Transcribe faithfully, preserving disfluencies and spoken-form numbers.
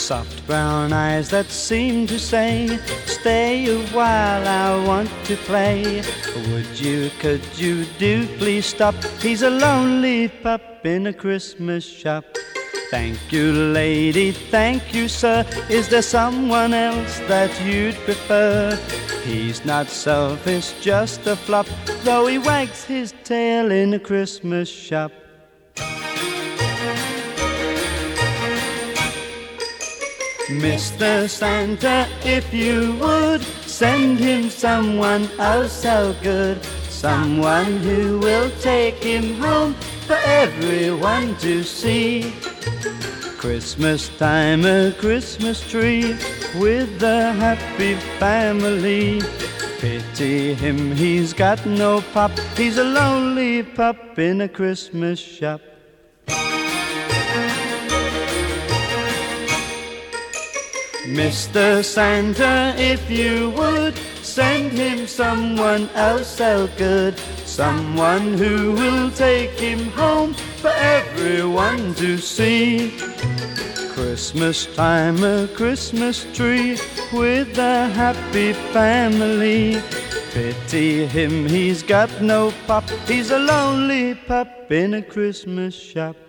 soft brown eyes that seem to say, stay a while, I want to play. Would you, could you do please stop? He's a lonely pup in a Christmas shop. Thank you, lady, thank you, sir. Is there someone else that you'd prefer? He's not selfish, just a flop, though he wags his tail in a Christmas shop. Mister Santa, if you would, send him someone oh so good, someone who will take him home for everyone to see. Christmas time, a Christmas tree with a happy family. Pity him, he's got no pop, he's a lonely pup in a Christmas shop. Mister Santa, if you would, send him someone else so good, someone who will take him home for everyone to see. Christmas time, a Christmas tree with a happy family. Pity him, he's got no pop, he's a lonely pup in a Christmas shop.